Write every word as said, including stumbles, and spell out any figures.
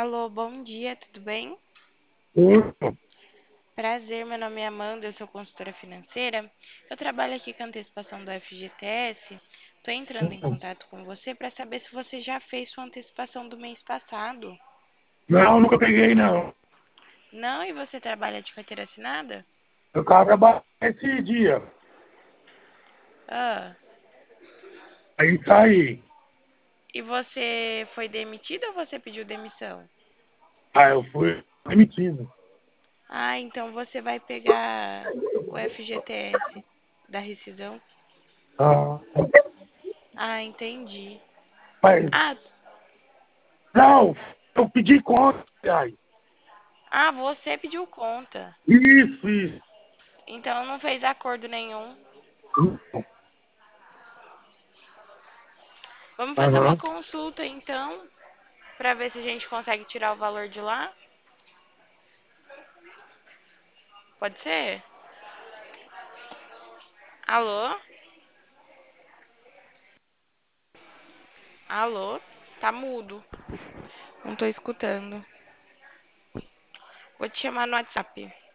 Alô, bom dia, tudo bem? Isso. Prazer, meu nome é Amanda, eu sou consultora financeira. Eu trabalho aqui com a antecipação do F G T S. Estou entrando em contato com você para saber se você já fez sua antecipação do mês passado. Não, nunca peguei, não. Não, e você trabalha de carteira assinada? Eu tava trabalhando esse dia. Ah, Aí saí. e você foi demitido ou você pediu demissão? Aí eu fui demitido. Ah, então você vai pegar o F G T S da rescisão? Ah, Ah, entendi. mas, Ah, não, eu pedi conta. Aí. ah, você pediu conta. Isso, isso. Então não fez acordo nenhum. Vamos fazer uma Aham. consulta então, para ver se a gente consegue tirar o valor de lá. Pode ser? Alô? Alô? Tá mudo. Não tô escutando. Vou te chamar no WhatsApp.